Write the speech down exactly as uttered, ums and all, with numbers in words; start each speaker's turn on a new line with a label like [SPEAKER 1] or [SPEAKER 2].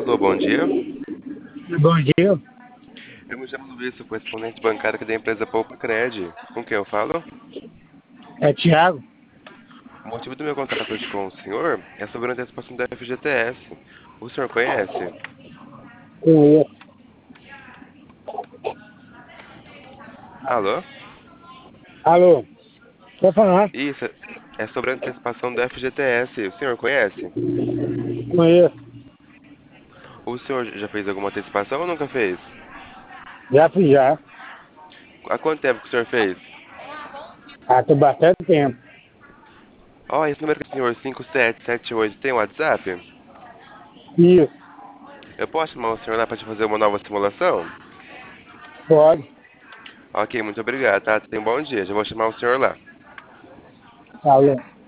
[SPEAKER 1] Alô, bom dia.
[SPEAKER 2] Bom dia,
[SPEAKER 1] Eu me chamo Luiz, sou correspondente bancário aqui da empresa Poupa Cred. Com quem eu falo?
[SPEAKER 2] é Thiago.
[SPEAKER 1] O motivo do meu contato hoje com o senhor é sobre a antecipação da F G T S. O senhor conhece?
[SPEAKER 2] Conheço.
[SPEAKER 1] Alô?
[SPEAKER 2] Alô, quer falar?
[SPEAKER 1] Isso, é sobre a antecipação da F G T S. O senhor conhece?
[SPEAKER 2] Conheço.
[SPEAKER 1] O senhor já fez alguma antecipação ou nunca fez?
[SPEAKER 2] Já fiz já.
[SPEAKER 1] Há quanto tempo que o senhor fez?
[SPEAKER 2] Há tem bastante tempo.
[SPEAKER 1] Ó, esse número que o senhor cinco sete sete oito tem WhatsApp?
[SPEAKER 2] Isso,
[SPEAKER 1] Eu posso chamar o senhor lá para te fazer uma nova simulação?
[SPEAKER 2] pode.
[SPEAKER 1] Ok, muito obrigado, tá? Tenha um bom dia. Já vou chamar o senhor lá.
[SPEAKER 2] Alô.